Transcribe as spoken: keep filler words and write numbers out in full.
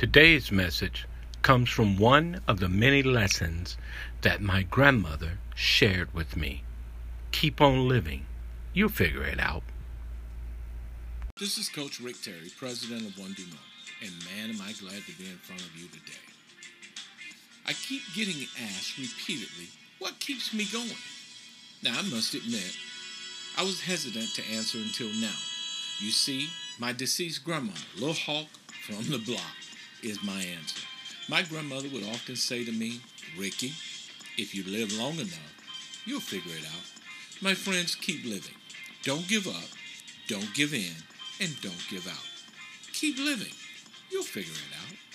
Today's message comes from one of the many lessons that my grandmother shared with me. Keep on living. You'll figure it out. This is Coach Rick Terry, president of One Dumont, and man, am I glad to be in front of you today. I keep getting asked repeatedly, what keeps me going? Now, I must admit, I was hesitant to answer until now. You see, my deceased grandmother, Lil Hawk from the block, is my answer. My grandmother would often say to me, Ricky, if you live long enough, you'll figure it out. My friends, keep living. Don't give up, don't give in, and don't give out. Keep living. You'll figure it out.